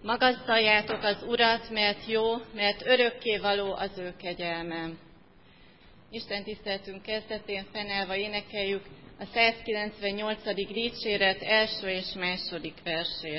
Magasztaljátok az Urat, mert jó, mert örökkévaló az ő kegyelme. Isten tiszteltünk kezdetén fennállva énekeljük a 198. dicséret első és második versét.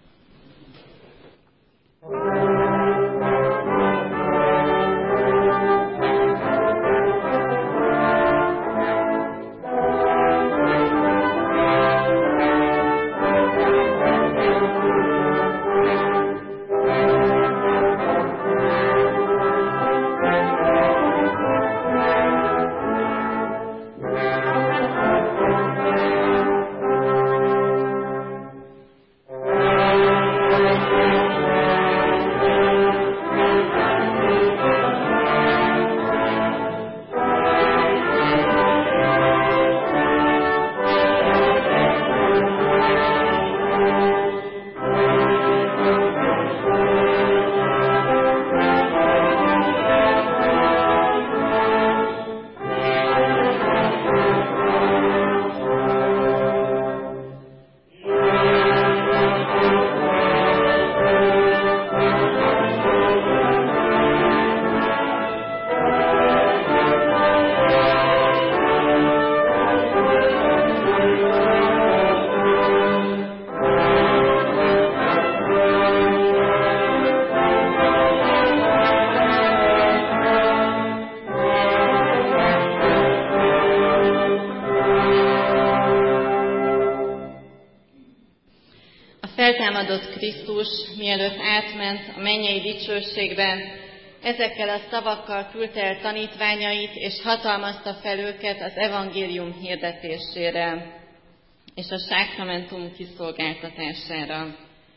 Feltámadott Krisztus, mielőtt átment a mennyei dicsőségbe, ezekkel a szavakkal küldte el tanítványait, és hatalmazta fel őket az evangélium hirdetésére és a sákramentum kiszolgáltatására.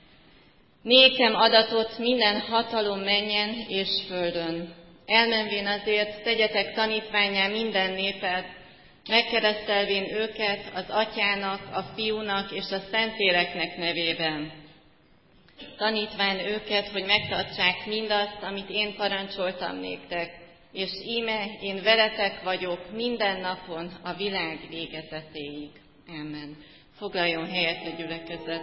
Nékem adatot minden hatalom mennyen és földön. Elmenvén azért tegyetek tanítvánnyá minden népet, megkeresztelvén őket az Atyának, a Fiúnak és a Szentléleknek nevében. Tanítván őket, hogy megtartsák mindazt, amit én parancsoltam néktek, és íme én veletek vagyok minden napon a világ végezetéig. Amen. Foglaljon helyet a gyülekezet.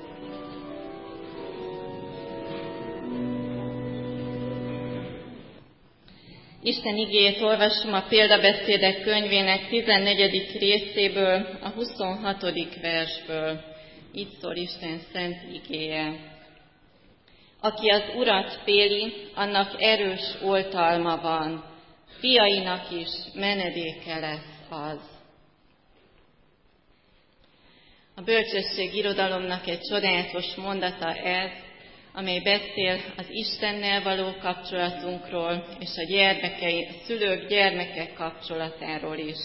Isten igéjét olvasom a Példabeszédek könyvének 14. részéből, a 26. versből. Így szól Isten szent igéje. Aki az Urat féli, annak erős oltalma van, fiainak is menedéke lesz az. A bölcsesség irodalomnak egy csodálatos mondata ez, amely beszél az Istennel való kapcsolatunkról, és a szülők gyermekek kapcsolatáról is.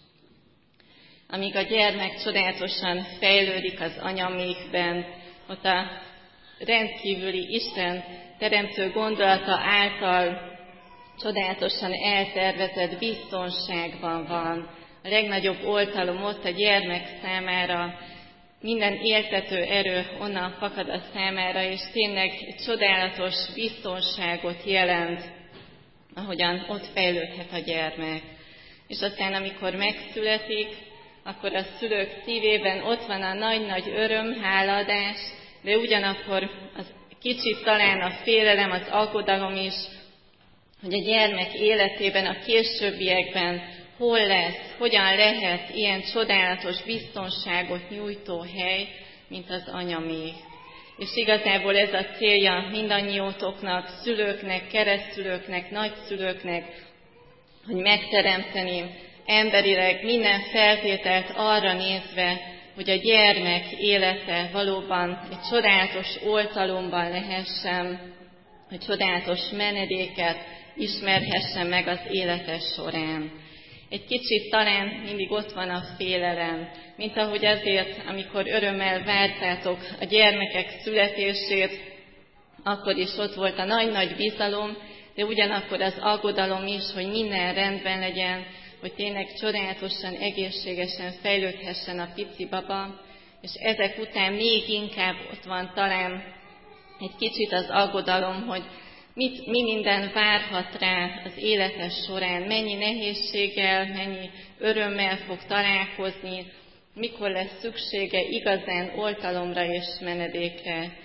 Amíg a gyermek csodálatosan fejlődik az anyamékben, ott a rendkívüli Isten teremtő gondolata által csodálatosan eltervezett biztonságban van. A legnagyobb oltalom ott a gyermek számára, minden éltető erő onnan fakad a számára, és tényleg egy csodálatos biztonságot jelent, ahogyan ott fejlődhet a gyermek. És aztán, amikor megszületik, akkor a szülők szívében ott van a nagy-nagy öröm, hálaadás, de ugyanakkor az kicsit talán a félelem, az aggodalom is, hogy a gyermek életében, a későbbiekben hol lesz, hogyan lehet ilyen csodálatos biztonságot nyújtó hely, mint az anyaméh. És igazából ez a célja mindannyiótoknak, szülőknek, keresztszülőknek, nagyszülőknek, hogy megteremteni emberileg minden feltételt arra nézve, hogy a gyermek élete valóban egy csodálatos oltalomban lehessen, hogy csodálatos menedéket ismerhessen meg az élete során. Egy kicsit talán mindig ott van a félelem, mint ahogy azért, amikor örömmel vártátok a gyermekek születését, akkor is ott volt a nagy-nagy bizalom, de ugyanakkor az aggodalom is, hogy minden rendben legyen, hogy tényleg csodálatosan, egészségesen fejlődhessen a pici baba, és ezek után még inkább ott van talán egy kicsit az aggodalom, hogy mi minden várhat rá az élete során, mennyi nehézséggel, mennyi örömmel fog találkozni, mikor lesz szüksége igazán oltalomra és menedékre.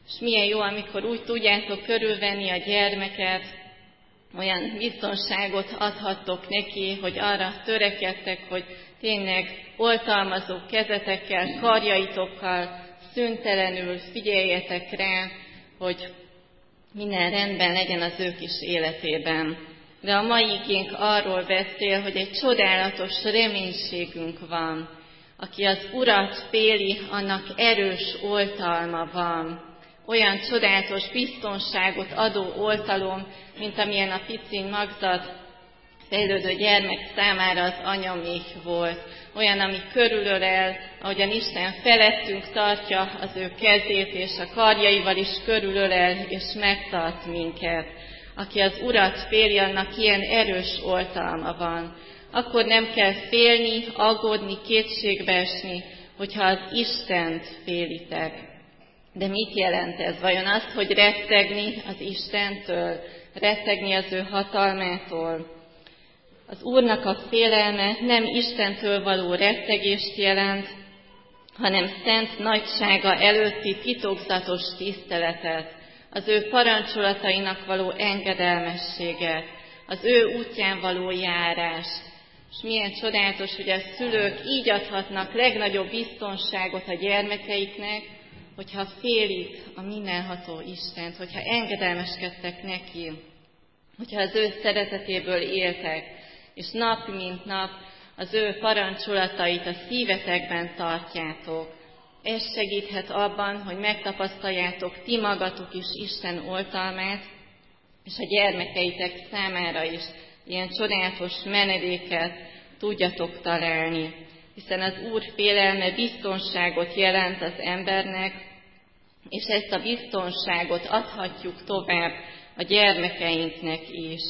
És milyen jó, amikor úgy tudjátok körülvenni a gyermeket, olyan biztonságot adhattok neki, hogy arra törekedtek, hogy tényleg oltalmazó kezetekkel, karjaitokkal szüntelenül figyeljetek rá, hogy minden rendben legyen az ő kis életében. De a mai igénk arról beszél, hogy egy csodálatos reménységünk van. Aki az Urat féli, annak erős oltalma van. Olyan csodálatos biztonságot adó oltalom, mint amilyen a picin magzat fejlődő gyermek számára az anyaméh volt. Olyan, ami körülölel, ahogyan Isten felettünk tartja az ő kezét, és a karjaival is körülölel, és megtart minket. Aki az Urat féli, annak ilyen erős oltalma van. Akkor nem kell félni, aggódni, kétségbe esni, hogyha az Istent félitek. De mit jelent ez? Vajon azt, hogy rettegni az Istentől, rettegni az ő hatalmától? Az Úrnak a félelme nem Istentől való rettegést jelent, hanem szent nagysága előtti titokzatos tiszteletet, az ő parancsolatainak való engedelmességet, az ő útján való járást. És milyen csodálatos, hogy a szülők így adhatnak legnagyobb biztonságot a gyermekeiknek, hogyha félik a mindenható Istent, hogyha engedelmeskedtek neki, hogyha az ő szeretetéből éltek, és nap mint nap az ő parancsolatait a szívetekben tartjátok. Ez segíthet abban, hogy megtapasztaljátok ti magatok is Isten oltalmát, és a gyermekeitek számára is ilyen csodálatos menedéket tudjatok találni. Hiszen az Úr félelme biztonságot jelent az embernek, és ezt a biztonságot adhatjuk tovább a gyermekeinknek is.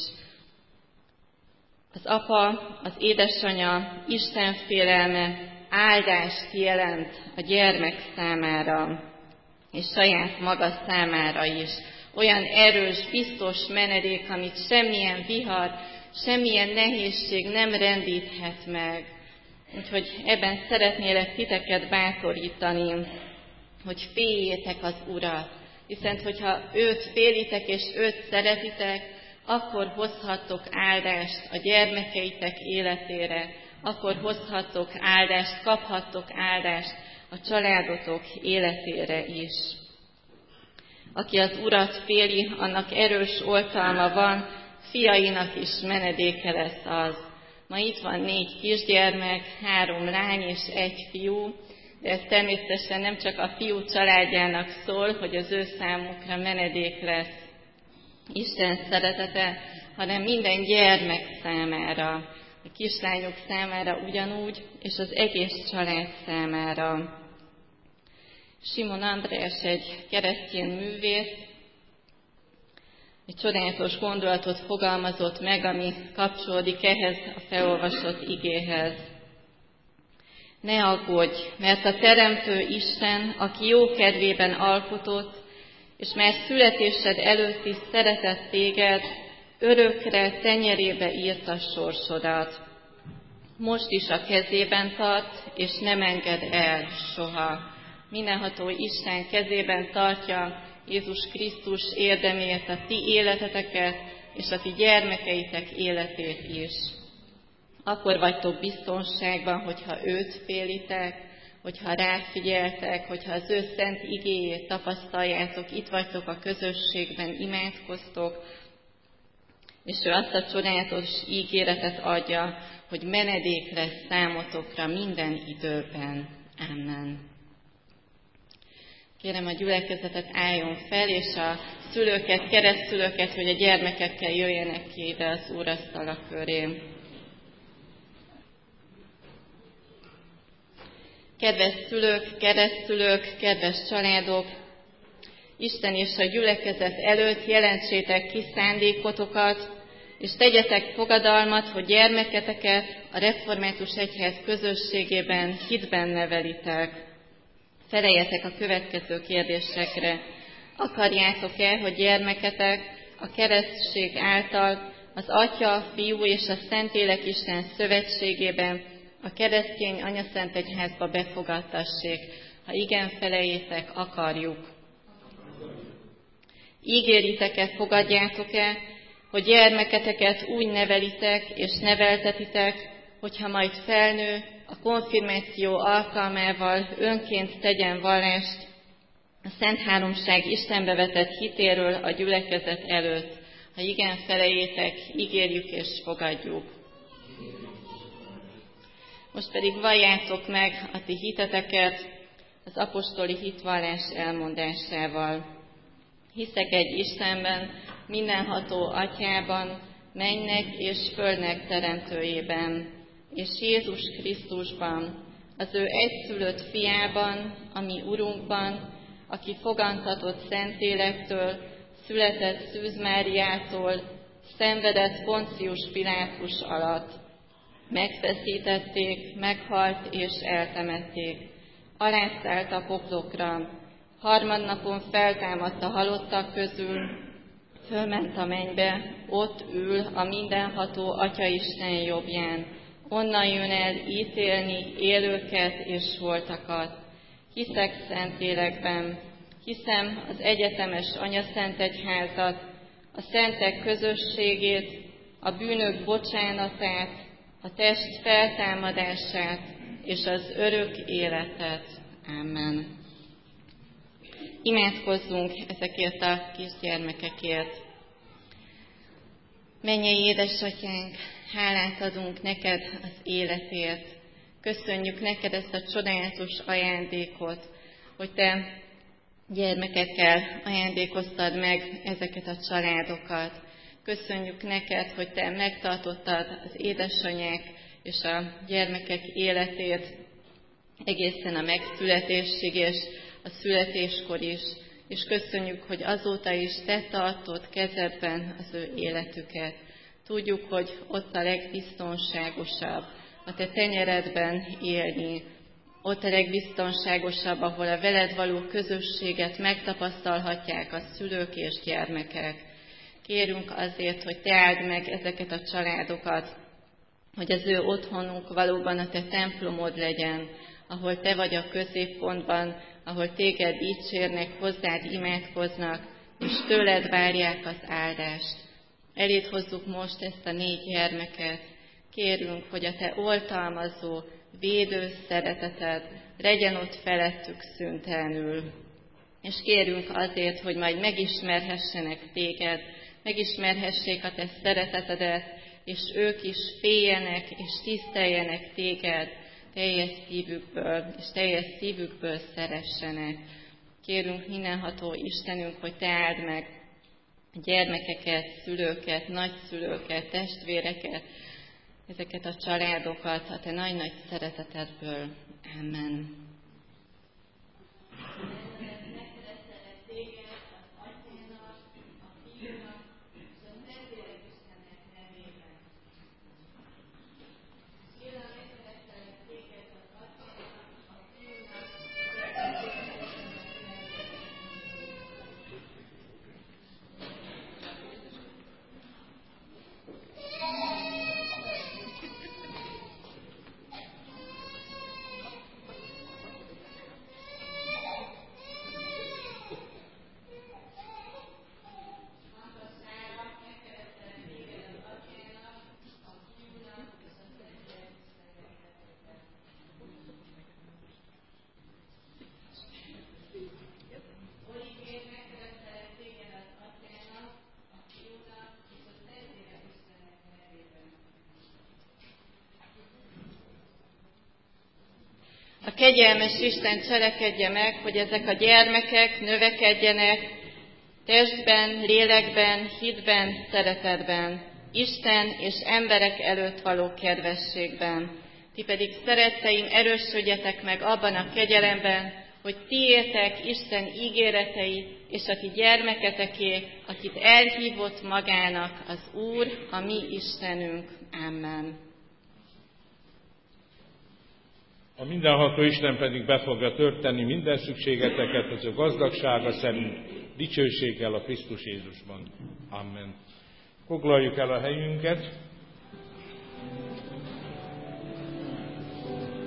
Az apa, az édesanya Isten félelme áldást jelent a gyermek számára, és saját maga számára is. Olyan erős, biztos menedék, amit semmilyen vihar, semmilyen nehézség nem rendíthet meg. Úgyhogy ebben szeretnélek titeket bátorítani, hogy féljétek az Urat, hiszen hogyha őt félitek és őt szeretitek, akkor hozhattok áldást a gyermekeitek életére, akkor hozhattok áldást, kaphattok áldást a családotok életére is. Aki az Urat féli, annak erős oltalma van, fiainak is menedéke lesz az. Ma itt van 4 kisgyermek, 3 lány és 1 fiú, de ez természetesen nem csak a fiú családjának szól, hogy az ő számukra menedék lesz Isten szeretete, hanem minden gyermek számára, a kislányok számára ugyanúgy, és az egész család számára. Simon András egy keresztény művész, egy csodálatos gondolatot fogalmazott meg, ami kapcsolódik ehhez a felolvasott igéhez. Ne aggódj, mert a Teremtő Isten, aki jó kedvében alkotott, és már születésed előtt is szeretett téged, örökre tenyerébe írta sorsodat. Most is a kezében tart, és nem enged el soha. Mindenható Isten kezében tartja Jézus Krisztus érdemért a ti életeteket, és a ti gyermekeitek életét is. Akkor vagytok biztonságban, hogyha őt félitek, hogyha ráfigyeltek, hogyha az ő szent igéjét tapasztaljátok, itt vagytok a közösségben, imádkoztok, és ő azt a csodálatos ígéretet adja, hogy menedék lesz számotokra minden időben. Amen. Kérem a gyülekezetet álljon fel, és a szülőket, keresztszülőket, hogy a gyermekekkel jöjjenek ki ide az úrasztala köré. Kedves szülők, keresztszülők, kedves családok, Isten és a gyülekezet előtt jelentsétek ki szándékotokat, és tegyetek fogadalmat, hogy gyermeketeket a Református Egyház közösségében hitben nevelitek. Feleljetek a következő kérdésekre. Akarjátok-e, hogy gyermeketek a keresztség által az Atya, Fiú és a Szentlélek Isten szövetségében a keresztény Anyaszent Egyházba befogadtassék? Ha igen, feleljétek, akarjuk. Ígéritek-e, fogadjátok-e, hogy gyermeketeket úgy nevelitek és neveltetitek, hogyha majd felnő, a konfirmáció alkalmával önként tegyen vallást a Szent Háromság Istenbe vetett hitéről a gyülekezet előtt. Ha igen felejétek, ígérjük és fogadjuk. Most pedig valljátok meg a ti hiteteket az apostoli hitvallás elmondásával. Hiszek egy Istenben, mindenható Atyában, mennek és földnek teremtőjében, és Jézus Krisztusban, az ő egyszülött fiában, a mi Urunkban, aki fogantatott Szentlélektől, született Szűz Máriától, szenvedett Poncius Pilátus alatt. Megfeszítették, meghalt és eltemették. Alászállt a poklokra, harmadnapon feltámadt a halottak közül, fölment a mennybe, ott ül a mindenható Atyaisten jobbján. Onnan jön el ítélni élőket és holtakat. Hiszek Szentlélekben, hiszem az egyetemes anyaszentegyházat, a szentek közösségét, a bűnök bocsánatát, a test feltámadását és az örök életet. Amen. Imádkozzunk ezekért a kisgyermekekért. Mennyei édesatyánk, hálát adunk neked az életért. Köszönjük neked ezt a csodálatos ajándékot, hogy te gyermekekkel ajándékoztad meg ezeket a családokat. Köszönjük neked, hogy te megtartottad az édesanyák és a gyermekek életét egészen a megszületésig és a születéskor is, és köszönjük, hogy azóta is te tartod kezedben az ő életüket. Tudjuk, hogy ott a legbiztonságosabb a te tenyeredben élni, ott a legbiztonságosabb, ahol a veled való közösséget megtapasztalhatják a szülők és gyermekek. Kérünk azért, hogy te áld meg ezeket a családokat, hogy az ő otthonuk valóban a te templomod legyen, ahol te vagy a középpontban, ahol téged dicsérnek, hozzád imádkoznak, és tőled várják az áldást. Eléd hozzuk most ezt a 4 gyermeket. Kérünk, hogy a te oltalmazó, védő szereteted legyen ott felettük szüntelenül. És kérünk azért, hogy majd megismerhessenek téged, megismerhessék a te szeretetedet, és ők is féljenek és tiszteljenek téged teljes szívükből, és teljes szívükből szeressenek. Kérünk mindenható Istenünk, hogy te áld meg a gyermekeket, szülőket, nagyszülőket, testvéreket, ezeket a családokat a te nagy-nagy szeretetedből. Amen. A kegyelmes Isten cselekedje meg, hogy ezek a gyermekek növekedjenek testben, lélekben, hitben, szeretetben, Isten és emberek előtt való kedvességben. Ti pedig, szeretteim, erősödjetek meg abban a kegyelemben, hogy tiétek Isten ígéretei, és a ti gyermeketeké, akit elhívott magának az Úr, a mi Istenünk. Amen. A mindenható Isten pedig be fogja tölteni minden szükségeteket az ő gazdagsága szerint, dicsőséggel a Krisztus Jézusban. Amen. Foglaljuk el a helyünket.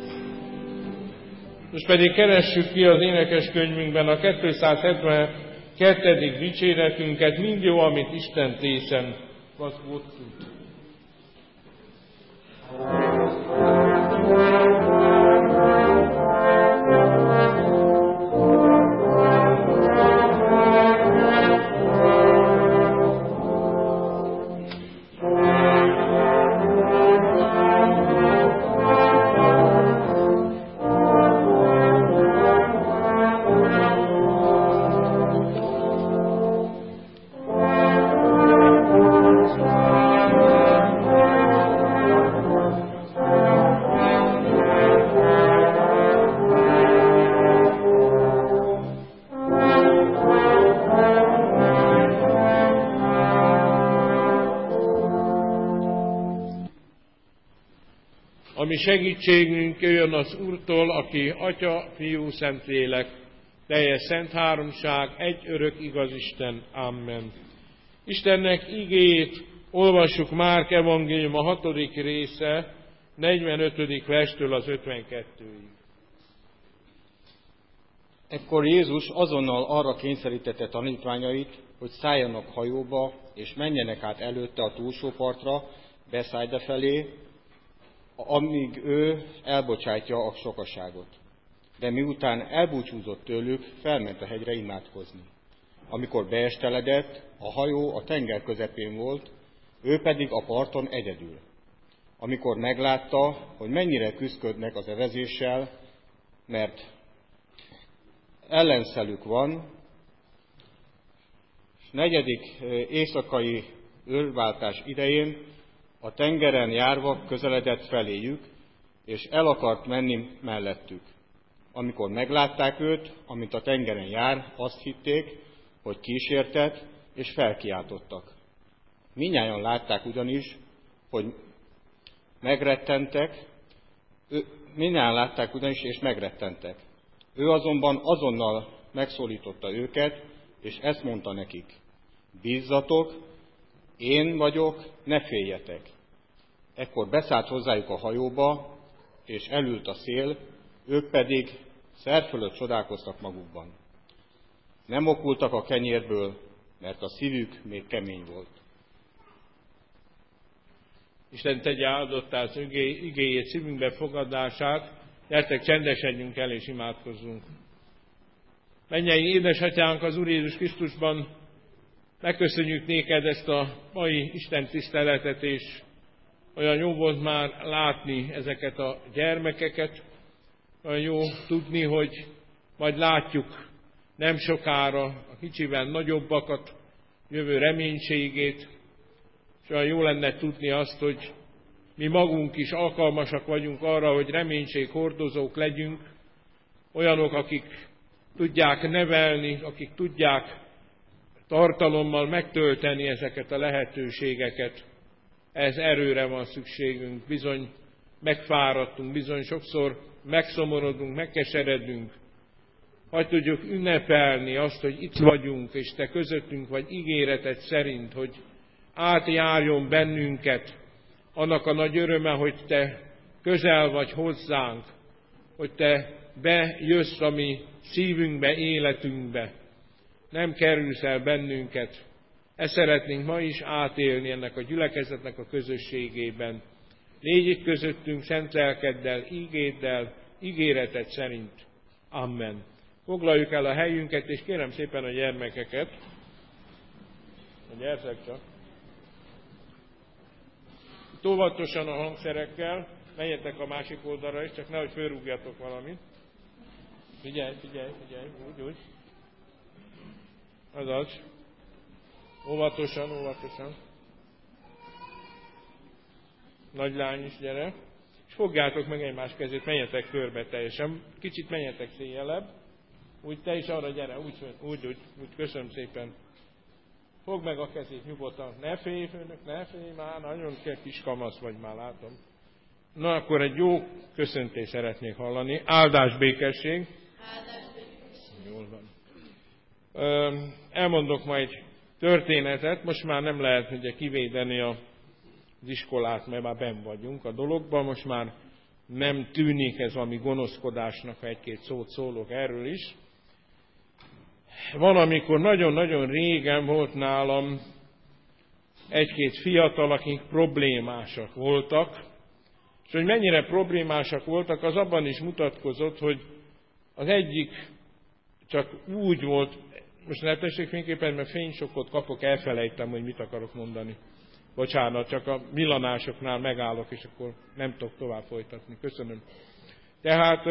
Most pedig keressük ki az énekeskönyvünkben a 270. 2. dicséretünket, mind jó, amit Isten tészen, az voltunk. Ami segítségünk jöjjön az Úrtól, aki Atya, Fiú, Szentlélek, teljes szent háromság, egy örök igaz Isten. Amen. Istennek igéjét olvassuk Márk evangélium a 6. része, 45. verstől az 52-ig. Ekkor Jézus azonnal arra kényszerítette tanítványait, hogy szálljanak hajóba, és menjenek át előtte a túlsó partra, Betszájda felé, amíg ő elbocsátja a sokaságot. De miután elbúcsúzott tőlük, felment a hegyre imádkozni. Amikor beesteledett, a hajó a tenger közepén volt, ő pedig a parton egyedül. Amikor meglátta, hogy mennyire küszködnek az evezéssel, mert ellenszelük van, 4. éjszakai őrváltás idején a tengeren járva közeledett feléjük, és el akart menni mellettük. Amikor meglátták őt, amint a tengeren jár, azt hitték, hogy kísértet, és felkiáltottak. Mindnyájan látták ugyanis, hogy és megrettentek. Ő azonban azonnal megszólította őket, és ezt mondta nekik: bízzatok, én vagyok, ne féljetek. Ekkor beszállt hozzájuk a hajóba, és elült a szél, ők pedig szerb fölött csodálkoztak magukban. Nem okultak a kenyérből, mert a szívük még kemény volt. Isten tegye áldottá az igéjét, szívünkbe fogadását, gyertek, csendesedjünk el és imádkozzunk. Mennyei édesatyánk az Úr Jézus Krisztusban, megköszönjük néked ezt a mai Isten tiszteletet, és olyan jó volt már látni ezeket a gyermekeket, olyan jó tudni, hogy majd látjuk nem sokára a kicsivel nagyobbakat, jövő reménységét, és olyan jó lenne tudni azt, hogy mi magunk is alkalmasak vagyunk arra, hogy reménységhordozók legyünk, olyanok, akik tudják nevelni, akik tudják tartalommal megtölteni ezeket a lehetőségeket. Ez erőre van szükségünk, bizony megfáradtunk, bizony sokszor megszomorodunk, megkeseredünk. Hogy tudjuk ünnepelni azt, hogy itt vagyunk, és te közöttünk vagy ígéreted szerint, hogy átjárjon bennünket annak a nagy öröme, hogy te közel vagy hozzánk, hogy te bejössz a mi szívünkbe, életünkbe. Nem kerülsz el bennünket. Ezt szeretnénk ma is átélni ennek a gyülekezetnek a közösségében. Légy itt közöttünk szent lelkeddel, ígéddel, ígéreted szerint. Amen. Foglaljuk el a helyünket, és kérem szépen a gyermekeket, hogy gyertek csak. Itt óvatosan a hangszerekkel, menjetek a másik oldalra is, csak nehogy fölrúgjatok valamit. Figyelj, úgy. Azaz. Óvatosan. Nagy lány is, gyere. És fogjátok meg egymás kezét, menjetek körbe teljesen. Kicsit menjetek széjjelebb. Úgy te is arra gyere, úgy, köszönöm szépen. Fogd meg a kezét nyugodtan. Ne félj, főnök, ne félj, már nagyon kis kamasz vagy, már látom. Na, akkor egy jó köszöntést szeretnék hallani. Áldás, békesség. Jól van. Elmondok majd történetet. Most már nem lehet ugye kivédeni az iskolát, mert már benn vagyunk a dologban. Most már nem tűnik ez valami gonoszkodásnak, ha egy-két szót szólok erről is. valamikor nagyon-nagyon régen volt nálam egy-két fiatal, akik problémásak voltak, és hogy mennyire problémásak voltak, az abban is mutatkozott, hogy az egyik csak úgy volt, most ne tessék fényképpen, mert fénysokot kapok, elfelejtem, hogy mit akarok mondani. Bocsánat, csak a villanásoknál megállok, és akkor nem tudok tovább folytatni. Köszönöm. Tehát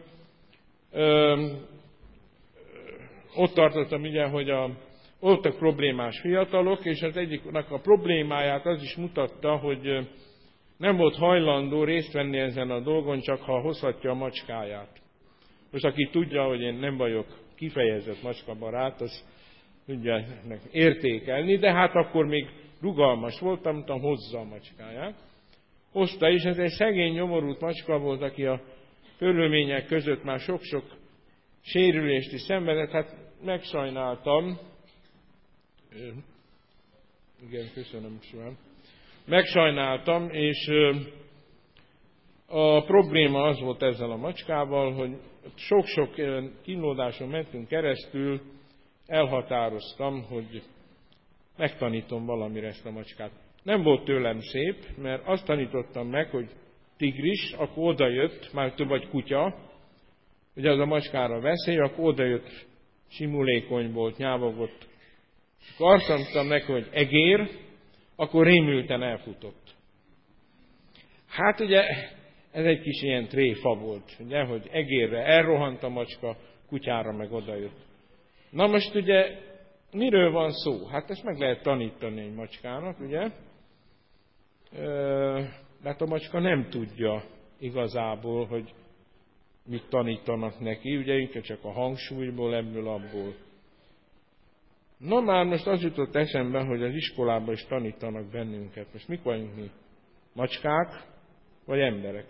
ott tartottam ugye, hogy voltak problémás fiatalok, és az egyiknek a problémáját az is mutatta, hogy nem volt hajlandó részt venni ezen a dolgon, csak ha hozhatja a macskáját. Most aki tudja, hogy én nem vagyok kifejezett macskabarát, az tudja értékelni, de hát akkor még rugalmas voltam, mondtam, hozza a macskáját. Hozta is, ez egy szegény, nyomorult macska volt, aki a körülmények között már sok-sok sérülést is szenvedett, hát megsajnáltam. Igen, köszönöm szépen. Megsajnáltam, és a probléma az volt ezzel a macskával, hogy sok-sok kínlódáson mentünk keresztül, elhatároztam, hogy megtanítom valamire ezt a macskát. Nem volt tőlem szép, mert azt tanítottam meg, hogy tigris, akkor odajött, már több vagy kutya, ugye az a macskára veszély, akkor odajött, simulékony volt, nyávogott. Akkor azt mondtam neki, hogy egér, akkor rémülten elfutott. Hát ugye ez egy kis ilyen tréfa volt, ugye, hogy egérre elrohant a macska, kutyára meg odajött. Na most ugye miről van szó? Hát ezt meg lehet tanítani egy macskának, ugye? Mert a macska nem tudja igazából, hogy mit tanítanak neki, ugye inkább csak a hangsúlyból, ebből, abból. Na már most az jutott eszembe, hogy az iskolában is tanítanak bennünket. Most mik vagyunk mi? Macskák vagy emberek?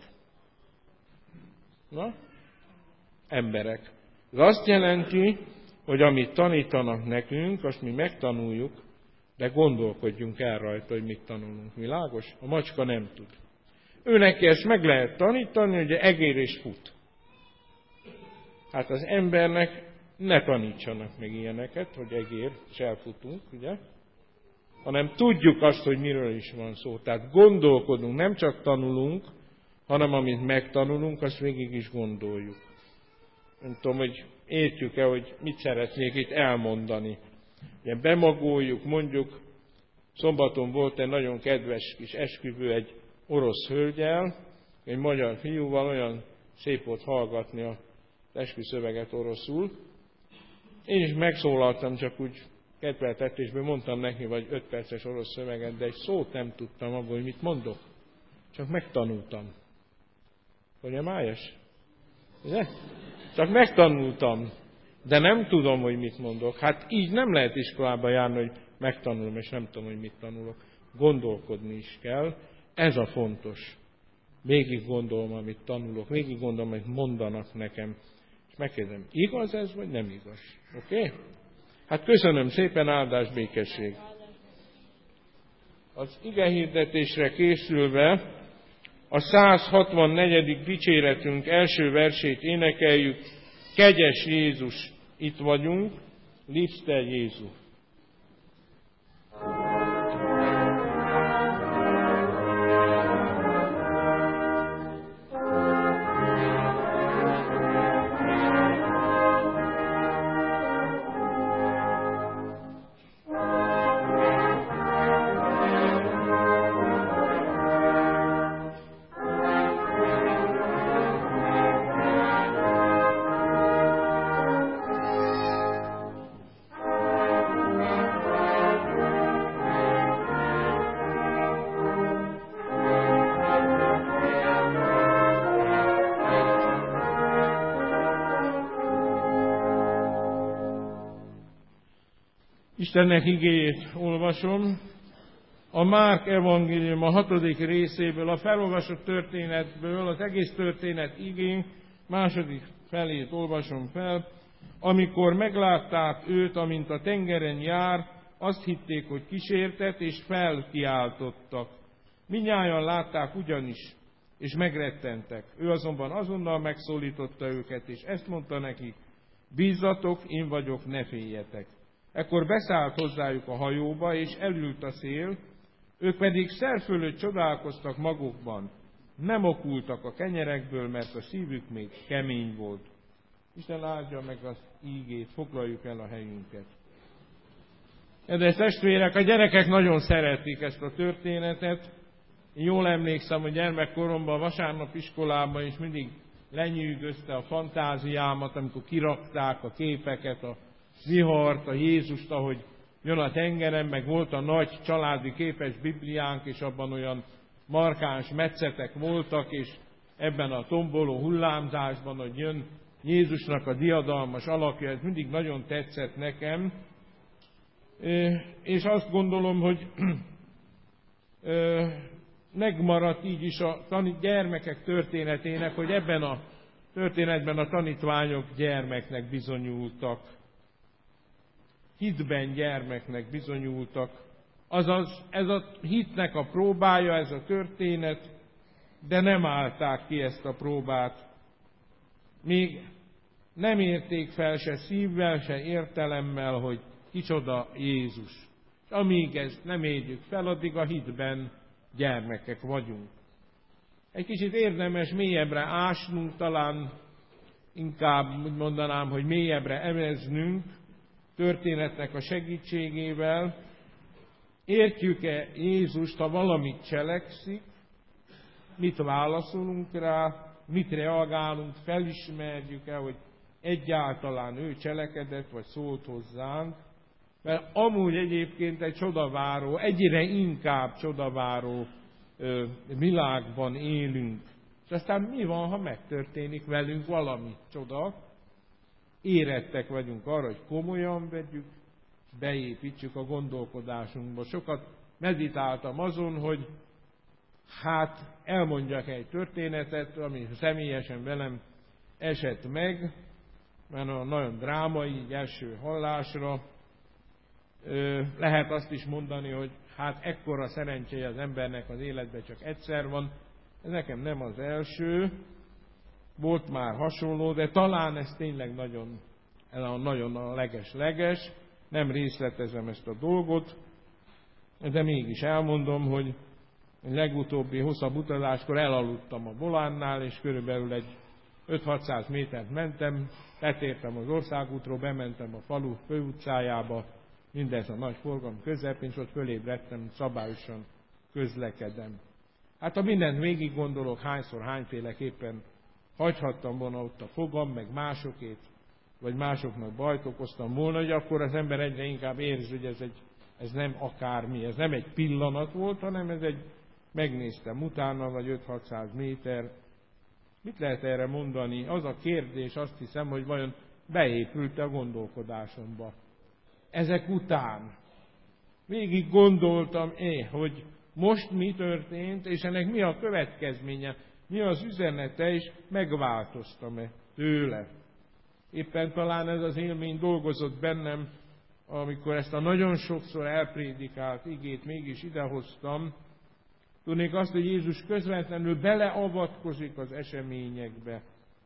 Na? Emberek. Ez azt jelenti, hogy amit tanítanak nekünk, azt mi megtanuljuk, de gondolkodjunk el rajta, hogy mit tanulunk. Világos? A macska nem tud. Ő neki ezt meg lehet tanítani, hogy egér és fut. Hát az embernek ne tanítsanak meg ilyeneket, hogy egér, és elfutunk, ugye? Hanem tudjuk azt, hogy miről is van szó. Tehát gondolkodunk, nem csak tanulunk, hanem amit megtanulunk, azt végig is gondoljuk. Nem tudom, hogy értjük-e, hogy mit szeretnék itt elmondani. Ugye bemagoljuk, mondjuk, szombaton volt egy nagyon kedves kis esküvő egy orosz hölgyel, egy magyar fiúval, olyan szép volt hallgatni az esküszöveget oroszul. Én is megszólaltam, csak úgy kedveltetésből mondtam neki, vagy 5 perces orosz szöveget, de egy szót nem tudtam abból, hogy mit mondok. Csak megtanultam. Ugye májas? Ugye? Csak megtanultam, de nem tudom, hogy mit mondok. Hát így nem lehet iskolába járni, hogy megtanulom, és nem tudom, hogy mit tanulok. Gondolkodni is kell. Ez a fontos. Végig gondolom, amit tanulok, végig gondolom, amit mondanak nekem. És megkérdezem, igaz ez, vagy nem igaz? Oké? Hát köszönöm szépen, áldás, békesség. Az igehirdetésre készülve a 164. dicséretünk első versét énekeljük. Kegyes Jézus, itt vagyunk, Liebster Jézus. Istennek igéjét olvasom. A Márk evangélium a 6. részéből, a felolvasott történetből, az egész történet igény második felét olvasom fel. Amikor meglátták őt, amint a tengeren jár, azt hitték, hogy kísértet, és felkiáltottak. Mindnyájan látták ugyanis, és megrettentek. Ő azonban azonnal megszólította őket, és ezt mondta nekik: Bízzatok, én vagyok, ne féljetek. Ekkor beszállt hozzájuk a hajóba, és elült a szél, ők pedig szer fölött csodálkoztak magukban. Nem okultak a kenyerekből, mert a szívük még kemény volt. Isten áldja meg az ígét, foglaljuk el a helyünket. Kedves testvérek, a gyerekek nagyon szeretik ezt a történetet. Én jól emlékszem, hogy gyermekkoromban, vasárnap iskolában is mindig lenyűgözte a fantáziámat, amikor kirakták a képeket, a vihart, a Jézust, ahogy jön a tengeren, meg volt a nagy családi képes Bibliánk, és abban olyan markáns metszetek voltak, és ebben a tomboló hullámzásban, hogy jön Jézusnak a diadalmas alakja, ez mindig nagyon tetszett nekem, és azt gondolom, hogy megmaradt így is a gyermekek történetének, hogy ebben a történetben a tanítványok gyermeknek bizonyultak. Hitben gyermeknek bizonyultak. Azaz, ez a hitnek a próbája, ez a történet, de nem állták ki ezt a próbát. Még nem érték fel se szívvel, se értelemmel, hogy kicsoda Jézus. És amíg ezt nem érjük fel, addig a hitben gyermekek vagyunk. Egy kicsit érdemes mélyebbre ásnunk, talán inkább úgy mondanám, hogy mélyebbre emeznünk történetnek a segítségével. Értjük-e Jézust, ha valamit cselekszik, mit válaszolunk rá, mit reagálunk, felismerjük-e, hogy egyáltalán ő cselekedett, vagy szólt hozzánk, mert amúgy egyébként egy csodaváró, egyre inkább csodaváró világban élünk. És aztán mi van, ha megtörténik velünk valami csoda? Érettek vagyunk arra, hogy komolyan vegyük, beépítsük a gondolkodásunkba. Sokat meditáltam azon, hogy elmondjak egy történetet, ami személyesen velem esett meg, mert nagyon drámai, így első hallásra. Lehet azt is mondani, hogy ekkora szerencséje az embernek az életben csak egyszer van. Ez nekem nem az első, volt már hasonló, de talán ez tényleg nagyon a leges. Nem részletezem ezt a dolgot, de mégis elmondom, hogy legutóbbi hosszabb utazáskor elaludtam a Bolánnál, és körülbelül egy 5-600 métert mentem, letértem az országútról, bementem a falu főutcájába, mindez a nagy forgalom közepén, és ott fölébredtem, szabályosan közlekedem. Ha mindent végig gondolok, hányszor, hányféleképpen hagyhattam volna ott a fogam, meg másokét, vagy másoknak bajt okoztam volna, hogy akkor az ember egyre inkább érzi, hogy ez nem akármi, ez nem egy pillanat volt, hanem ez megnéztem utána, vagy 5-600 méter. Mit lehet erre mondani? Az a kérdés, azt hiszem, hogy vajon beépült a gondolkodásomba. Ezek után végig gondoltam, hogy most mi történt, és ennek mi a következménye, mi az üzenete, és megváltoztam-e tőle. Éppen talán ez az élmény dolgozott bennem, amikor ezt a nagyon sokszor elprédikált igét mégis idehoztam. Tudnék azt, hogy Jézus közvetlenül beleavatkozik az eseményekbe.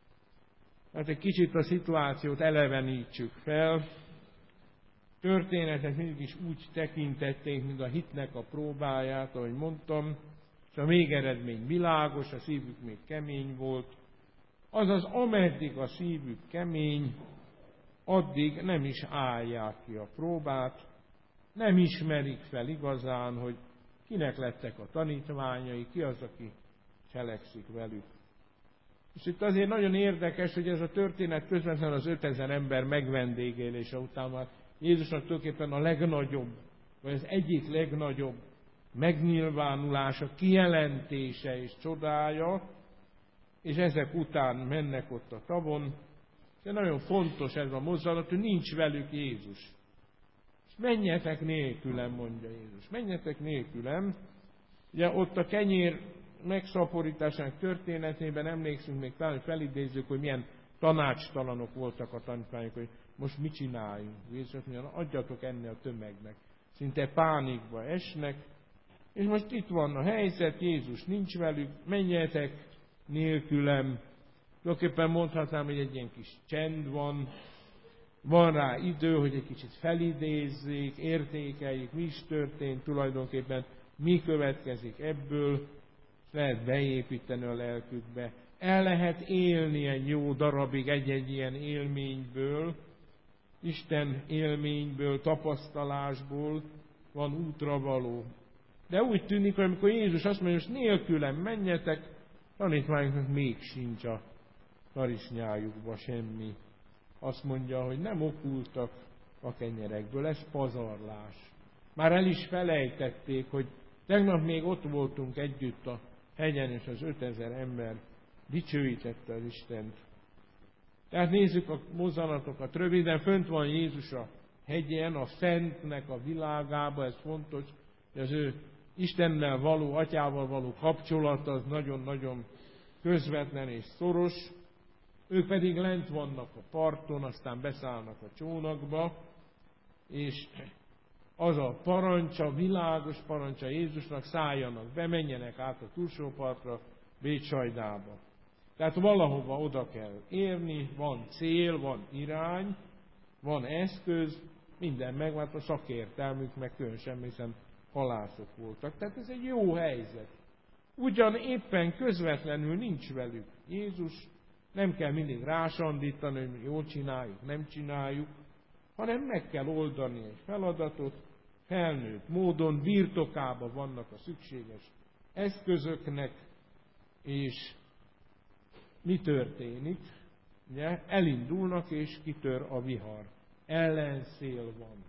Egy kicsit a szituációt elevenítsük fel. Történetet mindig is úgy tekintették, mint a hitnek a próbáját, ahogy mondtam, és a végeredmény világos, a szívük még kemény volt. Azaz, ameddig a szívük kemény, addig nem is állják ki a próbát, nem ismerik fel igazán, hogy kinek lettek a tanítványai, ki az, aki cselekszik velük. És itt azért nagyon érdekes, hogy ez a történet közvetlenül az 5000 ember megvendégelése után már Jézusnak tulajdonképpen a legnagyobb, vagy az egyik legnagyobb megnyilvánulása, kijelentése és csodája, és ezek után mennek ott a tavon. De nagyon fontos ez a mozzanat, hogy nincs velük Jézus. És menjetek nélkülem, mondja Jézus. Menjetek nélkülem. Ugye ott a kenyér megszaporításának történetében emlékszünk még talán, hogy felidézzük, hogy milyen tanácstalanok voltak a tanítványok, hogy most mit csináljunk. Jézus mondja, adjatok enni a tömegnek. Szinte pánikba esnek. És most itt van a helyzet, Jézus nincs velük, menjetek nélkülem. Tulajdonképpen mondhatnám, hogy egy ilyen kis csend van, van rá idő, hogy egy kicsit felidézzék, értékeljék, mi is történt tulajdonképpen, mi következik ebből, lehet beépíteni a lelkükbe. El lehet élni egy jó darabig egy-egy ilyen élményből, Isten élményből, tapasztalásból van útravaló. De úgy tűnik, hogy amikor Jézus azt mondja, hogy nélkülem menjetek, tanítványoknak még sincs a tarisnyájukba semmi. Azt mondja, hogy nem okultak a kenyerekből, ez pazarlás. Már el is felejtették, hogy tegnap még ott voltunk együtt a hegyen, és az 5000 ember dicsőítette az Istent. Tehát nézzük a mozzanatokat röviden. Fönt van Jézus a hegyen, a Szentnek a világába, ez fontos, hogy az ő Istennel való, Atyával való kapcsolata az nagyon-nagyon közvetlen és szoros. Ők pedig lent vannak a parton, aztán beszállnak a csónakba, és az a parancsa, világos parancsa Jézusnak, szálljanak be, menjenek át a túlsó partra, Bécsajdába. Tehát valahova oda kell érni, van cél, van irány, van eszköz, minden megvan, a szakértelmük, meg különösen, hiszen halászok voltak. Tehát ez egy jó helyzet. Ugyan éppen közvetlenül nincs velük Jézus, nem kell mindig rásandítani, hogy jól csináljuk, nem csináljuk, hanem meg kell oldani egy feladatot, felnőtt módon, birtokában vannak a szükséges eszközöknek, és mi történik? Ugye? Elindulnak, és kitör a vihar. Ellenszél van.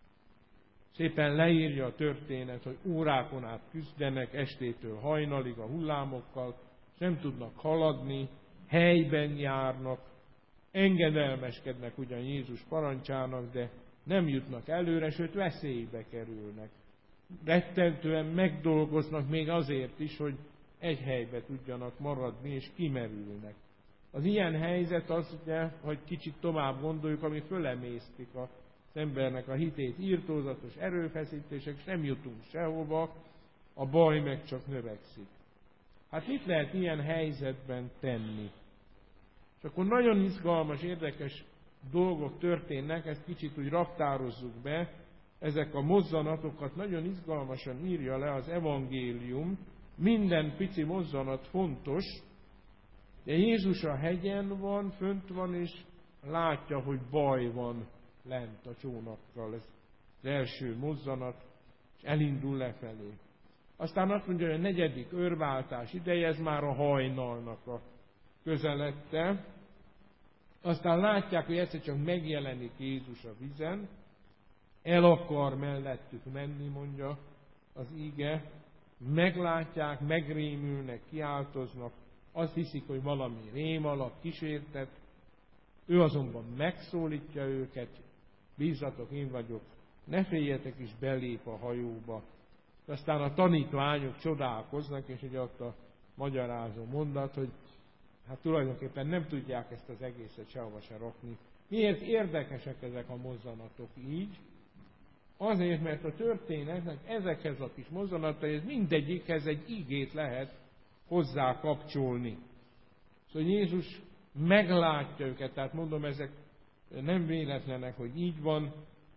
Szépen leírja a történet, hogy órákon át küzdenek, estétől hajnalig a hullámokkal, és nem tudnak haladni, helyben járnak, engedelmeskednek ugyan Jézus parancsának, de nem jutnak előre, sőt veszélybe kerülnek. Rettentően megdolgoznak még azért is, hogy egy helybe tudjanak maradni, és kimerülnek. Az ilyen helyzet az, ugye, hogy kicsit tovább gondoljuk, ami fölemésztik az embernek a hitét, irtózatos erőfeszítések, és nem jutunk sehova, a baj meg csak növekszik. Hát mit lehet ilyen helyzetben tenni? És akkor nagyon izgalmas, érdekes dolgok történnek, ezt kicsit úgy raktározzuk be, ezek a mozzanatokat nagyon izgalmasan írja le az evangélium, minden pici mozzanat fontos, de Jézus a hegyen van, fönt van, és látja, hogy baj van lent a csónakkal. Ez az első mozzanat, és elindul lefelé. Aztán azt mondja, hogy a 4. őrváltás ideje, ez már a hajnalnak a közelette. Aztán látják, hogy egyszer csak megjelenik Jézus a vízen, el akar mellettük menni, mondja az íge, meglátják, megrémülnek, kiáltoznak, azt hiszik, hogy valami rém alak kísértet, ő azonban megszólítja őket, bízzatok, én vagyok, ne féljetek, is belép a hajóba. Aztán a tanítványok csodálkoznak, és ugye ott a magyarázó mondat, hogy hát tulajdonképpen nem tudják ezt az egészet sehova se rakni. Miért érdekesek ezek a mozzanatok így? Azért, mert a történetnek ezekhez a kis mozzanataihoz mindegyikhez egy igét lehet hozzá kapcsolni. Szóval Jézus meglátja őket, tehát mondom, ezek nem véletlenek, hogy így van.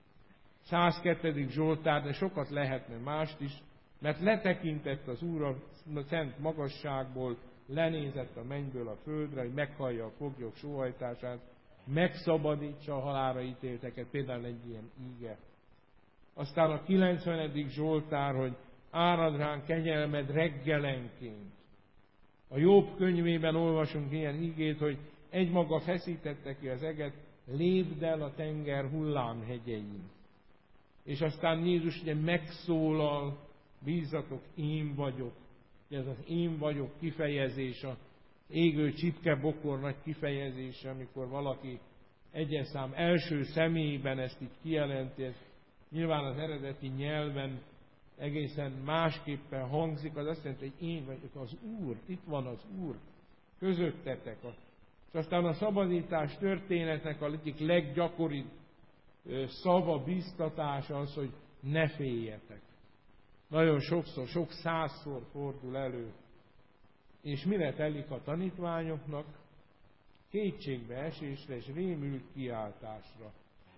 102. Zsoltár, de sokat lehetne mást is, mert letekintett az Úr a szent magasságból, lenézett a mennyből a földre, hogy meghallja a foglyok sóhajtását, megszabadítsa a halálra ítélteket, például egy ilyen íge. Aztán a 90. Zsoltár, hogy árad ránk kegyelmed reggelenként. A Jobb könyvében olvasunk ilyen ígét, hogy egymaga feszítette ki az eget, lépd el a tenger hullámhegyein. És aztán Jézus ugye megszólal, bízzatok, én vagyok. Ez az én vagyok kifejezés, a égő csipkebokor nagy kifejezése, amikor valaki egyes szám első személyben ezt így kijelenti, ez nyilván az eredeti nyelven egészen másképpen hangzik, az azt jelenti, hogy én vagyok az Úr, itt van az Úr, közöttetek. És aztán a szabadítás történetnek a egyik leggyakoribb szava, biztatás az, hogy ne féljetek. Nagyon sokszor, sok százszor fordul elő. És mire telik a tanítványoknak? Kétségbe esésre és rémült kiáltásra.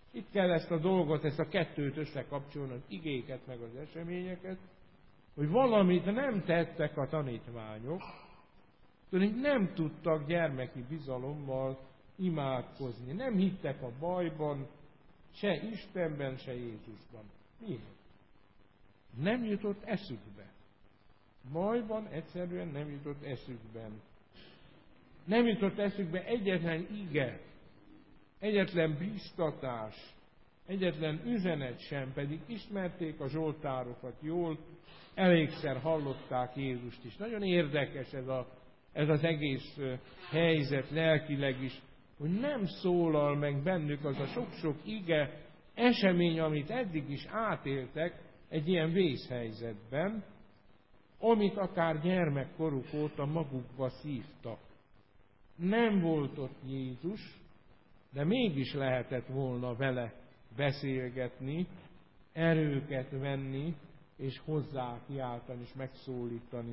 Itt kell ezt a dolgot, ezt a kettőt összekapcsolni, az igéket meg az eseményeket, hogy valamit nem tettek a tanítványok, hogy nem tudtak gyermeki bizalommal imádkozni. Nem hittek a bajban, se Istenben, se Jézusban. Miért? Nem jutott eszükbe. Bajban egyszerűen nem jutott eszükben. Nem jutott eszükbe egyetlen ige, egyetlen bíztatás, egyetlen üzenet sem, pedig ismerték a zsoltárokat jól, elégszer hallották Jézust is. Nagyon érdekes ez az egész helyzet lelkileg is, hogy nem szólal meg bennük az a sok-sok ige, esemény, amit eddig is átéltek egy ilyen vészhelyzetben, amit akár gyermekkoruk óta magukba szívtak. Nem volt ott Jézus, de mégis lehetett volna vele beszélgetni, erőket venni, és hozzá kiáltani, és megszólítani.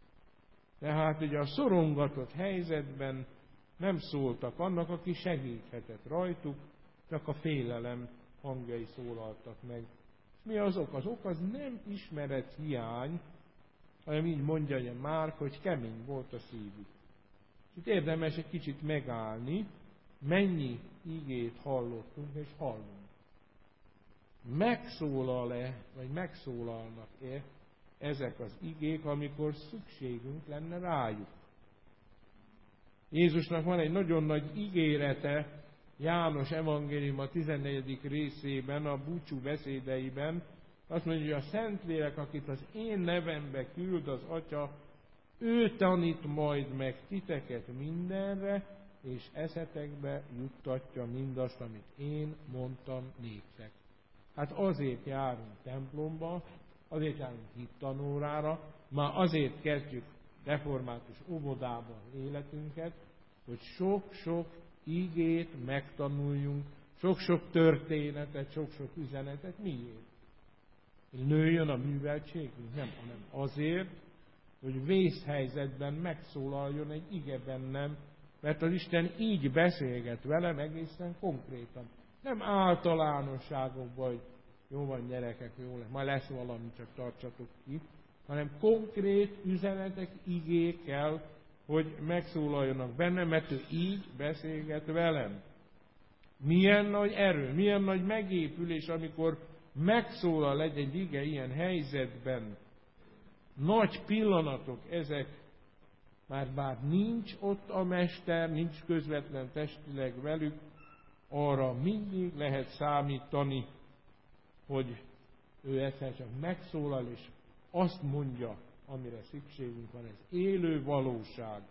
Tehát ugye a szorongatott helyzetben nem szóltak annak, aki segíthetett rajtuk, csak a félelem hangjai szólaltak meg. És mi az ok? Az ok az nem ismeret hiány, hanem így mondja Márk, hogy kemény volt a szívük. És itt érdemes egy kicsit megállni, mennyi igét hallottunk és hallunk. Megszólal-e, vagy megszólalnak-e ezek az igék, amikor szükségünk lenne rájuk? Jézusnak van egy nagyon nagy ígérete János evangélium a 14. részében, a búcsú beszédeiben. Azt mondja, hogy a Szentlélek, akit az én nevembe küld az Atya, ő tanít majd meg titeket mindenre, és eszetekbe juttatja mindazt, amit én mondtam néktek. Hát azért járunk templomba, azért járunk hittanórára, már azért kezdjük református óvodában életünket, hogy sok-sok igét megtanuljunk, sok-sok történetet, sok-sok üzenetet. Miért? Hogy nőjön a műveltségünk? Nem, hanem azért, hogy vészhelyzetben megszólaljon egy ige bennem, mert az Isten így beszélget velem egészen konkrétan. Nem általánosságokban, hogy jó van gyerekek, jó lesz, majd lesz valami, csak tartsatok ki, hanem konkrét üzenetek, igék kell, hogy megszólaljanak bennem, mert ő így beszélget velem. Milyen nagy erő, milyen nagy megépülés, amikor megszólal egy ige ilyen helyzetben. Nagy pillanatok ezek, már bár nincs ott a mester, nincs közvetlen testileg velük, arra mindig lehet számítani, hogy ő egyszer csak megszólal, és azt mondja, amire szükségünk van, ez élő valóság.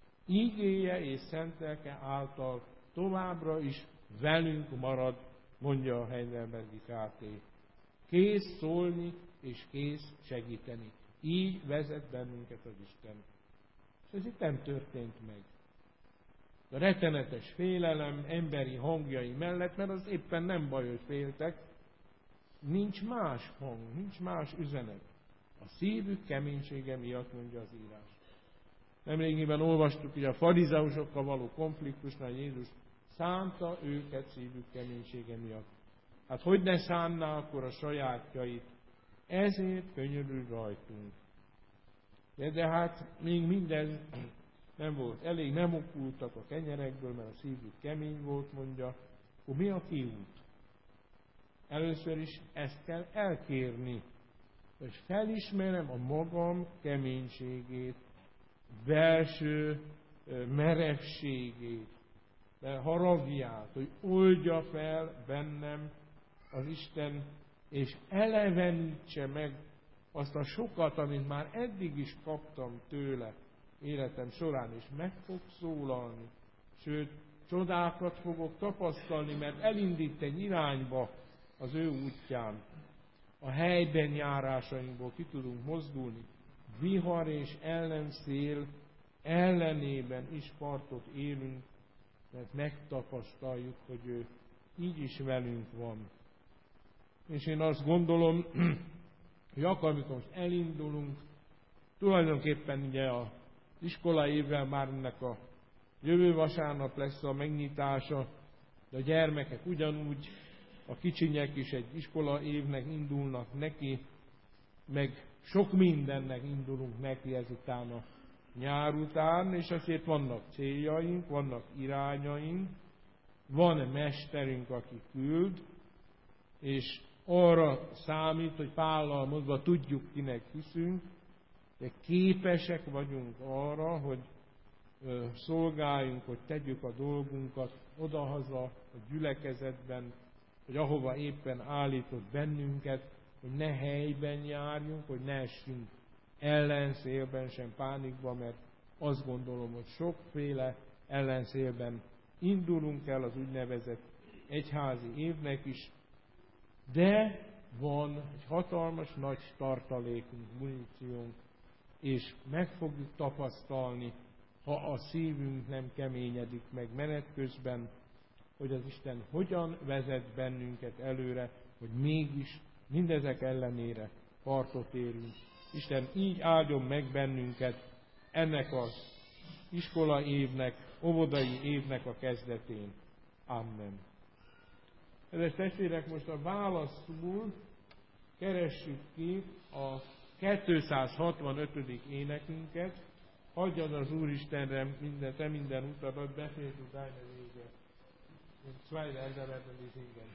Igéje és szent lelke által továbbra is velünk marad, mondja a Heidelbergi Kft. Kész szólni és kész segíteni. Így vezet bennünket az Isten. És ez itt nem történt meg. A rettenetes félelem emberi hangjai mellett, mert az éppen nem baj, hogy féltek, nincs más hang, nincs más üzenet. A szívük keménysége miatt, mondja az írás. Nemrégiben olvastuk, hogy a farizeusokkal való konfliktusnál Jézus szánta őket szívük keménysége miatt. Hát hogy ne szánná akkor a sajátjait? Ezért könyörül rajtunk. De hát még mindez nem volt elég, nem okultak a kenyerekből, mert a szívük kemény volt, mondja. Akkor mi a kiút? Először is ezt kell elkérni, hogy felismerem a magam keménységét, belső merevségét, haragját, hogy oldja fel bennem az Isten, és elevenítse meg azt a sokat, amit már eddig is kaptam tőle életem során, és meg fog szólalni. Sőt, csodákat fogok tapasztalni, mert elindít egy irányba az ő útján. A helyben járásainkból ki tudunk mozdulni. Vihar és ellenszél ellenében is partot élünk, mert megtapasztaljuk, hogy ő így is velünk van. És én azt gondolom, hogy akkor, amikor most elindulunk, tulajdonképpen ugye az iskolai évvel már ennek a jövő vasárnap lesz a megnyitása, de a gyermekek ugyanúgy a kicsinyek is egy iskola évnek indulnak neki, meg sok mindennek indulunk neki ezután a nyár után, és azért vannak céljaink, vannak irányaink, van mesterünk, aki küld, és arra számít, hogy Pállal mondva tudjuk, kinek hiszünk, de képesek vagyunk arra, hogy szolgáljunk, hogy tegyük a dolgunkat odahaza, a gyülekezetben, hogy ahova éppen állított bennünket, hogy ne helyben járjunk, hogy ne essünk ellenszélben, sem pánikba, mert azt gondolom, hogy sokféle ellenszélben indulunk el az úgynevezett egyházi évnek is, de van egy hatalmas nagy tartalékunk, muníciónk, és meg fogjuk tapasztalni, ha a szívünk nem keményedik meg menet közben, hogy az Isten hogyan vezet bennünket előre, hogy mégis mindezek ellenére partot érünk. Isten így áldjon meg bennünket ennek az iskola évnek, óvodai évnek a kezdetén. Amen. Kedves testvérek, most a válaszul keressük ki a 265. énekünket. Adjon az Úristenre minden utadat, befejezünk deine Wege. Und zwei Wälder werden die singen.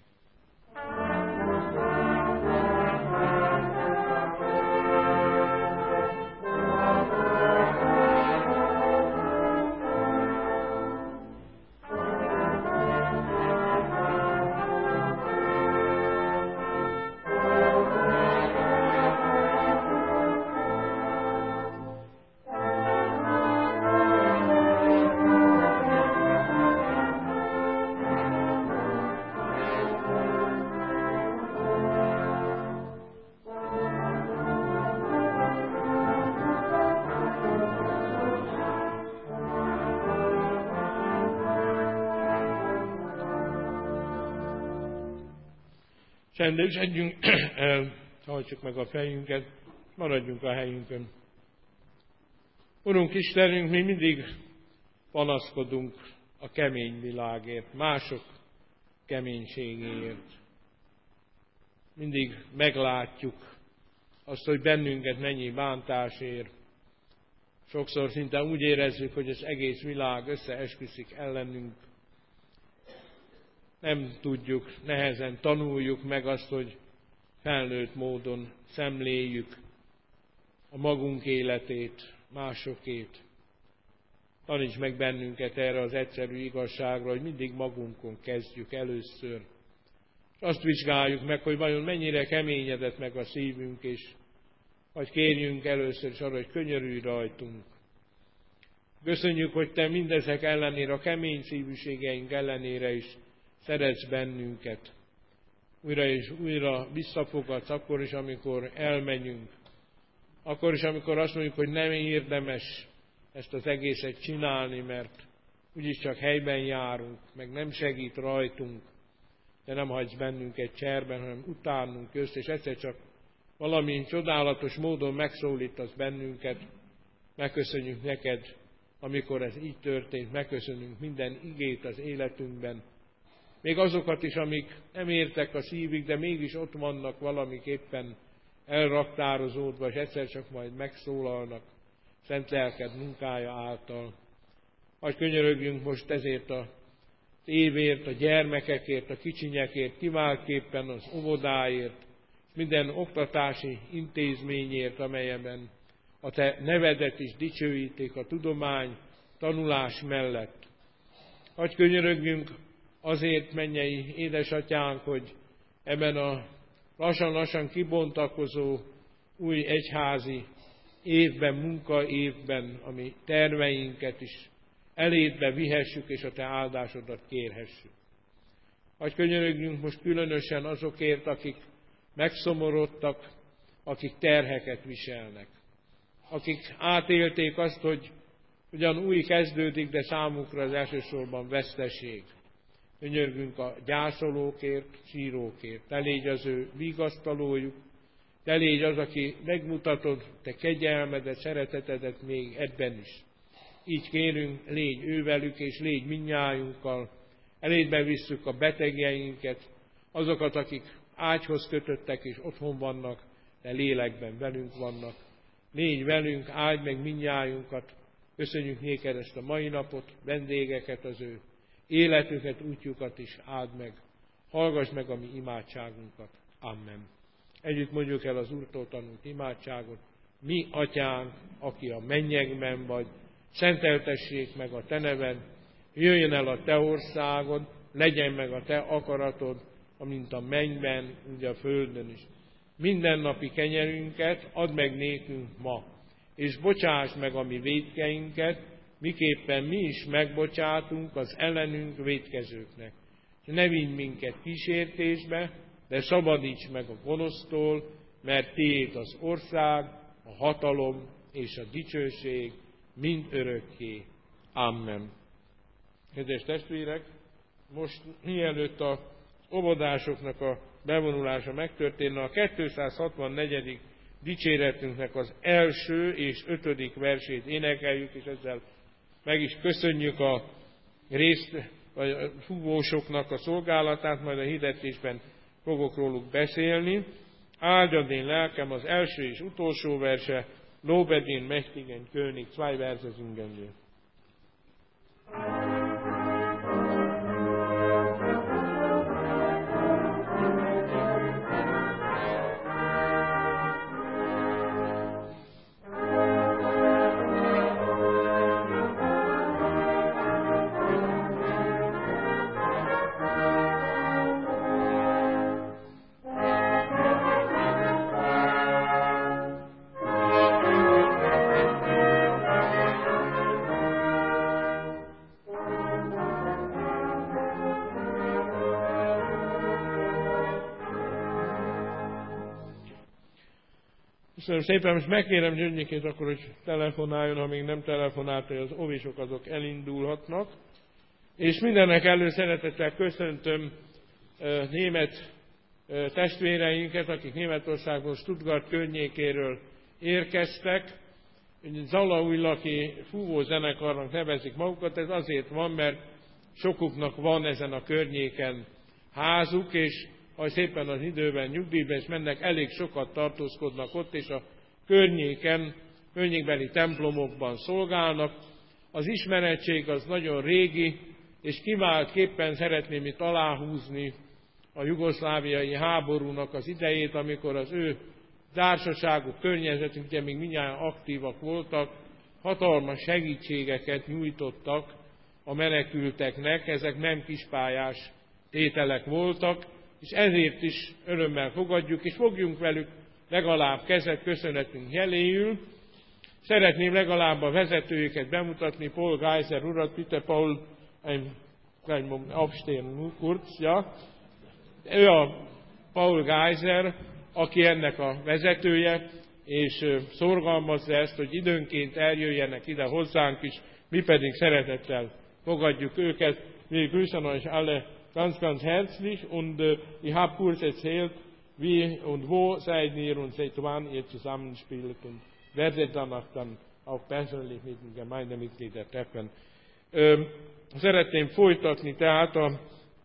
Csendeskedjünk el, hajtsuk meg a fejünket, maradjunk a helyünkön. Urunk Istenünk, mi mindig panaszkodunk a kemény világért, mások keménységéért. Mindig meglátjuk azt, hogy bennünket mennyi bántás ér. Sokszor szinte úgy érezzük, hogy az egész világ összeesküszik ellenünk. Nem tudjuk, nehezen tanuljuk meg azt, hogy felnőtt módon szemléljük a magunk életét, másokét. Taníts meg bennünket erre az egyszerű igazságra, hogy mindig magunkon kezdjük először. Azt vizsgáljuk meg, hogy vajon mennyire keményedett meg a szívünk, és vagy kérjünk először is arra, hogy könyörülj rajtunk. Köszönjük, hogy Te mindezek ellenére, a kemény szívűségeink ellenére is szeretsz bennünket. Újra és újra visszafogadsz, akkor is, amikor elmegyünk. Akkor is, amikor azt mondjuk, hogy nem érdemes ezt az egészet csinálni, mert úgyis csak helyben járunk, meg nem segít rajtunk, de nem hagysz bennünket cserben, hanem utánunk jössz, és egyszer csak valami csodálatos módon megszólítasz bennünket. Megköszönjük neked, amikor ez így történt, megköszönjük minden igét az életünkben. Még azokat is, amik nem értek a szívig, de mégis ott vannak valamiképpen elraktározódva, és egyszer csak majd megszólalnak szent lelked munkája által. Hadd könyörögjünk most ezért a évért, a gyermekekért, a kicsinyekért, kiváltképpen az óvodáért, minden oktatási intézményért, amelyben a Te nevedet is dicsőítik a tudomány, tanulás mellett. Hadd könyörögjünk azért, mennyei édesatyánk, hogy ebben a lassan-lassan kibontakozó új egyházi évben, munkaévben, ami terveinket is elédbe vihessük, és a Te áldásodat kérhessük. Hadd könyörögjünk most különösen azokért, akik megszomorodtak, akik terheket viselnek. Akik átélték azt, hogy ugyan új kezdődik, de számukra az elsősorban veszteség. Könyörgünk a gyászolókért, sírókért. Te légy az ő vigasztalójuk, Te légy az, aki megmutatod Te kegyelmedet, szeretetedet még ebben is. Így kérünk, légy ővelük és légy mindnyájunkkal. Elédbe visszük a betegjeinket, azokat, akik ágyhoz kötöttek és otthon vannak, de lélekben velünk vannak. Légy velünk, áld meg mindnyájunkat, köszönjük néked ezt a mai napot, vendégeket, az ő életüket, útjukat is áld meg. Hallgass meg a mi imádságunkat. Amen. Együtt mondjuk el az Úrtól tanult imádságot. Mi, Atyánk, aki a mennyekben vagy, szenteltessék meg a te neved, jöjjön el a te országod, legyen meg a te akaratod, amint a mennyben, úgy a földön is. Mindennapi kenyerünket add meg nékünk ma, és bocsáss meg a mi vétkeinket, miképpen mi is megbocsátunk az ellenünk vétkezőknek. És ne vigy minket kísértésbe, de szabadíts meg a gonosztól, mert tiéd az ország, a hatalom és a dicsőség mind örökké. Amen. Kedves testvérek, most mielőtt a óvodásoknak a bevonulása megtörténne, a 264. dicséretünknek az első és 5. versét énekeljük, és ezzel meg is köszönjük a fúvósoknak a szolgálatát, majd a hirdetésben fogok róluk beszélni. Áldjad én lelkem az első és utolsó verse, Lobed den mächtigen König, 2 Verse singen wir. Köszönöm szépen, most megkérem Gyöngyikét akkor, hogy telefonáljon, ha még nem telefonált, hogy az óvisok azok elindulhatnak. És mindenek előtt szeretettel köszöntöm német testvéreinket, akik Németországból, Stuttgart környékéről érkeztek. Zalaujlaki fúvó zenekarnak nevezik magukat, ez azért van, mert sokuknak van ezen a környéken házuk, és ha szépen az időben nyugdíjba is mennek, elég sokat tartózkodnak ott, és a környékbeli templomokban szolgálnak. Az ismerettség az nagyon régi, és kiváltképpen szeretném itt aláhúzni a jugoszláviai háborúnak az idejét, amikor az ő társaságuk, környezetük, ugye még mindjárt aktívak voltak, hatalmas segítségeket nyújtottak a menekülteknek, ezek nem kispályás tételek voltak, és ezért is örömmel fogadjuk, és fogjunk velük legalább kezet köszönetünk jeléül. Szeretném legalább a vezetőjüket bemutatni, Paul Geiser urat, bitte Paul, ein kleinen aufstehen, kurz, ja. Ő a Paul Geiser, aki ennek a vezetője, és szorgalmazza ezt, hogy időnként eljöjjenek ide hozzánk is, mi pedig szeretettel fogadjuk őket. Wir grüßen euch alle ganz, ganz herzlich, und ich habe kurz erzählt, wie und wo seid ihr und seit wann ihr zusammenspielt, und werdet danach dann auch persönlich mit den Gemeindemitgliedern treffen. Szeretném folytatni tehát a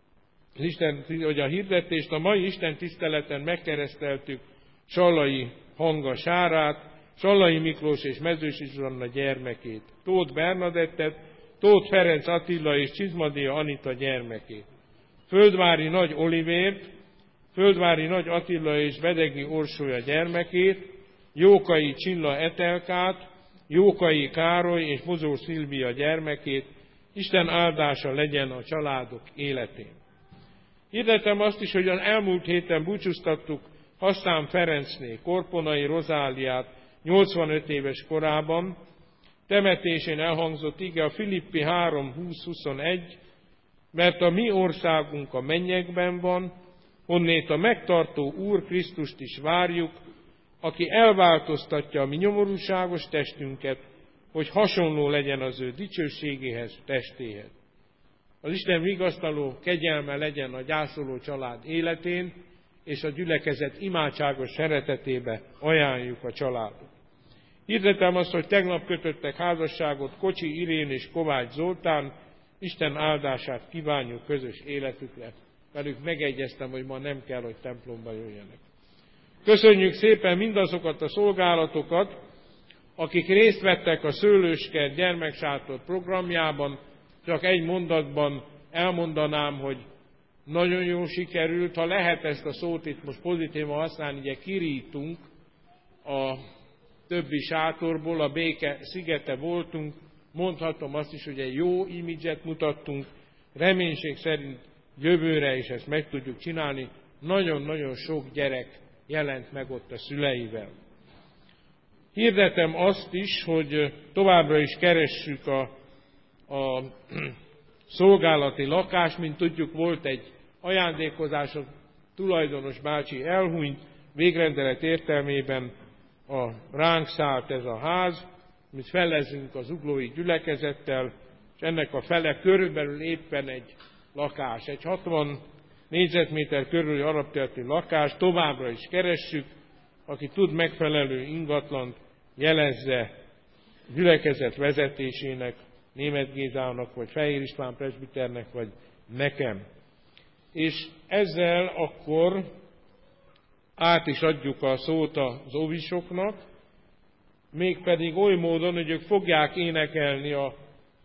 hirdetést. A mai Isten tiszteleten megkereszteltük Sallai Hanga Sárát, Sallai Miklós és Mezősi Zsuzsanna gyermekét, Tóth Bernadettet, Tóth Ferenc Attila és Csizmadia Anita gyermekét, Földvári Nagy Olivért, Földvári Nagy Attila és Vedegi Orsolya gyermekét, Jókai Csilla Etelkát, Jókai Károly és Mozó Szilvia gyermekét. Isten áldása legyen a családok életén. Hirdetem azt is, hogy az elmúlt héten búcsúztattuk Hasszán Ferencné Korponai Rozáliát 85 éves korában. Temetésén elhangzott ige a Filippi 3:20-21, mert a mi országunk a mennyekben van, honnét a megtartó Úr Krisztust is várjuk, aki elváltoztatja a mi nyomorúságos testünket, hogy hasonló legyen az ő dicsőségéhez, testéhez. Az Isten vigasztaló kegyelme legyen a gyászoló család életén, és a gyülekezet imádságos szeretetébe ajánljuk a családot. Hirdetem azt, hogy tegnap kötöttek házasságot Kocsi Irén és Kovács Zoltán, Isten áldását kívánjuk közös életükre. velük megegyeztem, hogy ma nem kell, hogy templomba jöjjenek. Köszönjük szépen mindazokat a szolgálatokat, akik részt vettek a Szőlőskert gyermeksátor programjában. Csak egy mondatban elmondanám, hogy nagyon jól sikerült. Ha lehet ezt a szót itt most pozitívan használni, ugye kirítunk a többi sátorból, a béke szigete voltunk, mondhatom azt is, hogy egy jó imidzset mutattunk, reménység szerint jövőre is ezt meg tudjuk csinálni. Nagyon-nagyon sok gyerek jelent meg ott a szüleivel. Hirdetem azt is, hogy továbbra is keressük a szolgálati lakást, mint tudjuk, volt egy ajándékozás, a tulajdonos bácsi elhunyt, végrendelet értelmében ránk szállt ez a ház, amit fellezünk az zuglói gyülekezettel, és ennek a fele körülbelül éppen egy lakás, egy 60 négyzetméter körüli arabterületi lakás, továbbra is keressük, aki tud megfelelő ingatlant, jelezze gyülekezet vezetésének, Németh Gézának, vagy Fehér István presbiternek, vagy nekem. És ezzel akkor át is adjuk a szót az óvisoknak, mégpedig oly módon, hogy ők fogják énekelni a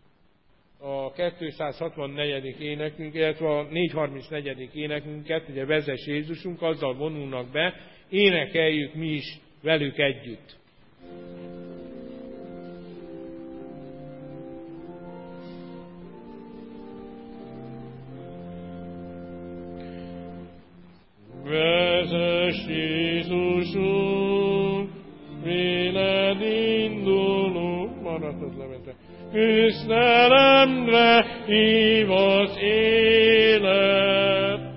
264. énekünk, illetve a 434. énekünket, ugye Vezess Jézusunk, azzal vonulnak be, énekeljük mi is velük együtt. Vezess Jézusunk, véled indulunk, maradtad Levente, küzdelemre hív az élet.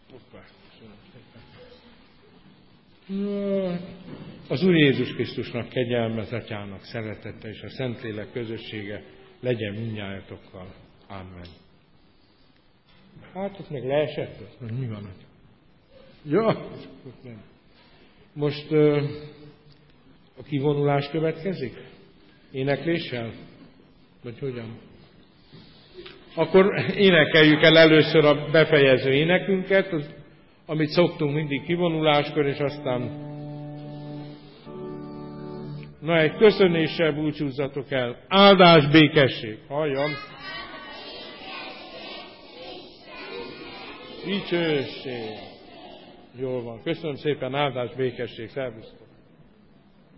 Az Úr Jézus Krisztusnak kegyelme, Atyának szeretete és a Szentlélek közössége legyen mindnyájatokkal. Amen. Hát, ott meg leesett? Mi van ott? Ja, nem. Most a kivonulás következik? Énekléssel? Vagy hogyan? Akkor énekeljük el először a befejező énekünket, amit szoktunk mindig kivonuláskor, és aztán na, egy köszönéssel búcsúzzatok el. Áldás, békesség. Halljam. Dicsőség. Jól van. Köszönöm szépen, áldás, békesség. Szervusztok.